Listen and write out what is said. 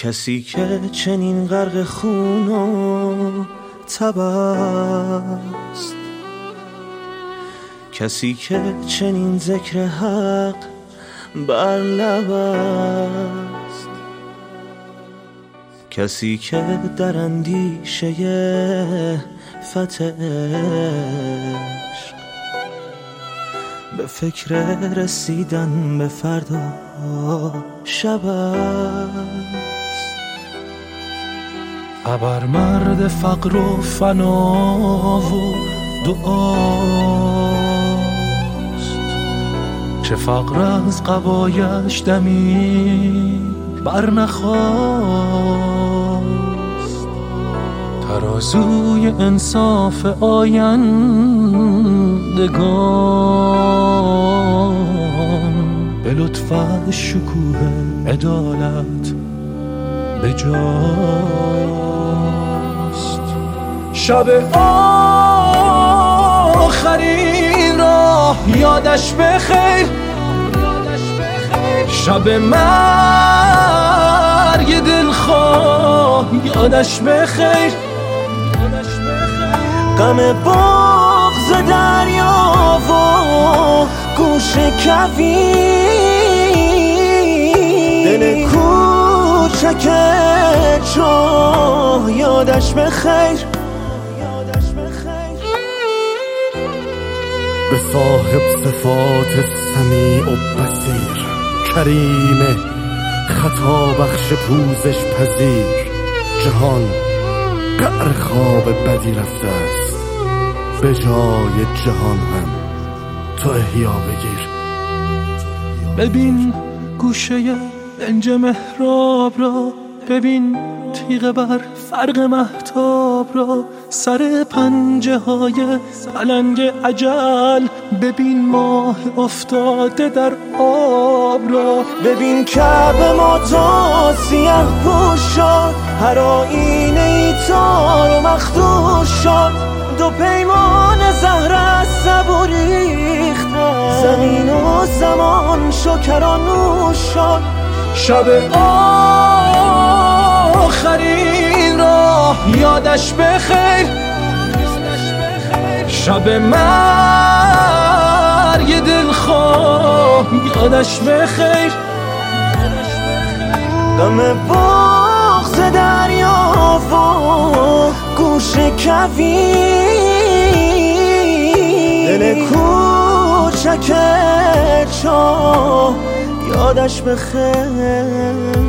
کسی که چنین غرق خون و تب است، کسی که چنین ذکر حق بر لب است، کسی که در اندیشه فتح عشق به فکر رسیدن به فردا شب است. ابر مرد فقر و فنا و دعاست، چه فقر از قبایش دمی بر نخواست. ترازوی انصاف آیندگان به لطف شکوه عدالت به جاست. شب آخرین را یادش بخیر، شب مرگ دلخواه یادش بخیر. غم بغض دریا و گوش کویر، دل کوچک چاه یادش بخیر. به صاحب صفات سمیع و بصیر، کریم خطا بخش پوزش پذیر، جهان قعر خواب بدی رفته است، به جای جهان هم تو احیا بگیر. ببین گوشه دنج محراب را، ببین تیغ بر فرق مهتاب را، سر پنجه های پلنگ اجل، ببین ماه افتاده در آب را. ببین کعبه ما تا سیه پوش شد، هر آینه ای تار و مخدوش شد، دو پیمان زهر از سبو ریختن، زمین و زمان شکرانوش شد. شب آخرین را یادش بخیر، شب مرگ دلخواه یادش بخیر. غم بغض دریا و گوش کویر، دل کوچک چاه یادش بخیر.